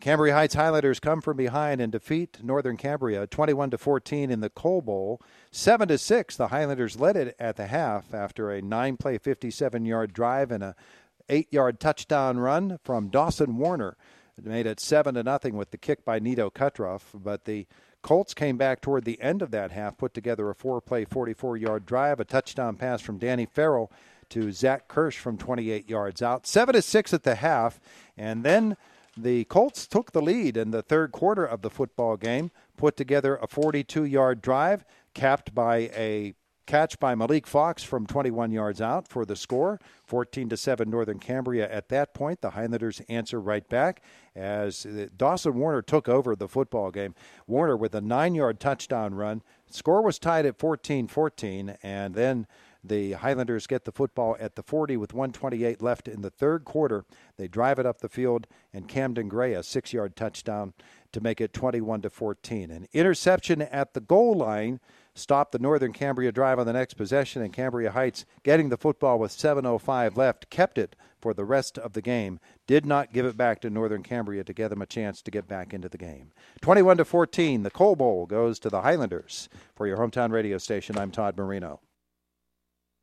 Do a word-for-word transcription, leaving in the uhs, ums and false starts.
Cambria Heights Highlanders come from behind and defeat Northern Cambria twenty-one to fourteen in the Coal Bowl. seven to six, the Highlanders led it at the half after a nine-play, fifty-seven-yard drive and a eight-yard touchdown run from Dawson Warner. It made it seven to nothing with the kick by Nito Kutroff, but the Colts came back toward the end of that half, put together a four-play, forty-four-yard drive, a touchdown pass from Danny Farrell to Zach Kirsch from twenty-eight yards out. seven to six at the half, and then the Colts took the lead in the third quarter of the football game, put together a forty-two-yard drive, capped by a catch by Malik Fox from twenty-one yards out for the score. fourteen to seven Northern Cambria at that point. The Highlanders answer right back as Dawson Warner took over the football game. Warner with a nine-yard touchdown run. Score was tied at fourteen fourteen, and then the Highlanders get the football at the forty with one twenty-eight left in the third quarter. They drive it up the field, and Camden Gray, a six-yard touchdown to make it twenty-one to fourteen. An interception at the goal line stopped the Northern Cambria drive on the next possession, and Cambria Heights, getting the football with seven oh five left, kept it for the rest of the game. Did not give it back to Northern Cambria to give them a chance to get back into the game. twenty-one to fourteen, the Coal Bowl goes to the Highlanders. For your hometown radio station, I'm Todd Marino.